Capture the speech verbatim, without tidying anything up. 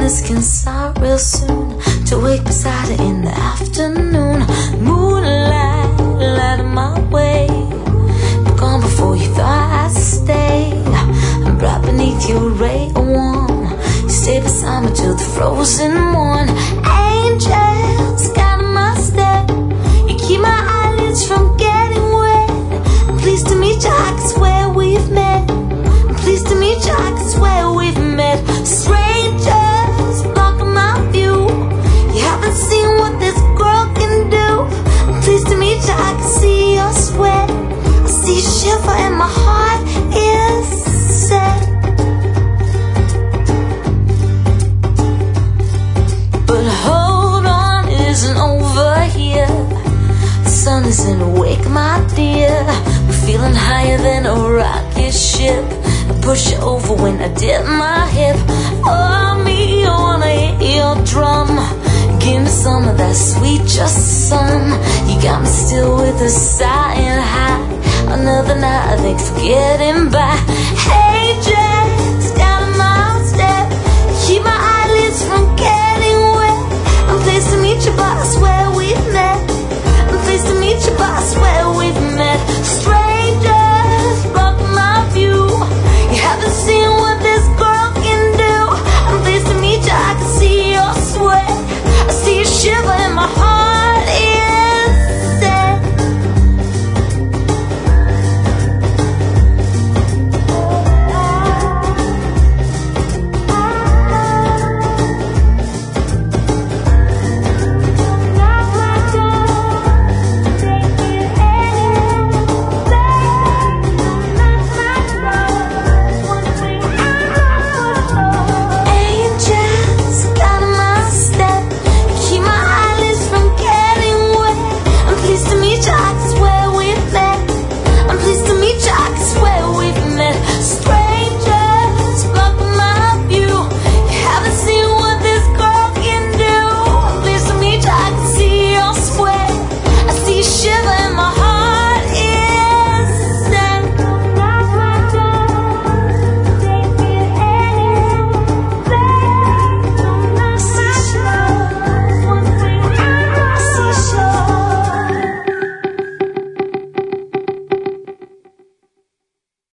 this can start real soon. To wake beside her in the afternoon. Moonlight lighting my way. But gone before you thought I'd stay. I'm right beneath your ray of warm. You stay beside me till the frozen morn. Angels guiding my step. You keep my eyelids from getting wet. I'm pleased to meet you, I can swear we've met. I'm pleased to meet you, I can swear we've met. Strangers blocking my view. You haven't seen what this girl can do. I'm pleased to meet you, I can see your sweat. I see you shiver and my heart is set. But hold on, it isn't over here. The sun isn't awake, my dear. We're feeling higher than a rocket ship. I push you over when I dip my hip. Oh, me, I wanna hit your drum. Give me some of that sweet just some. You got me still with a sighing high. Another night I think forgetting by. Hey,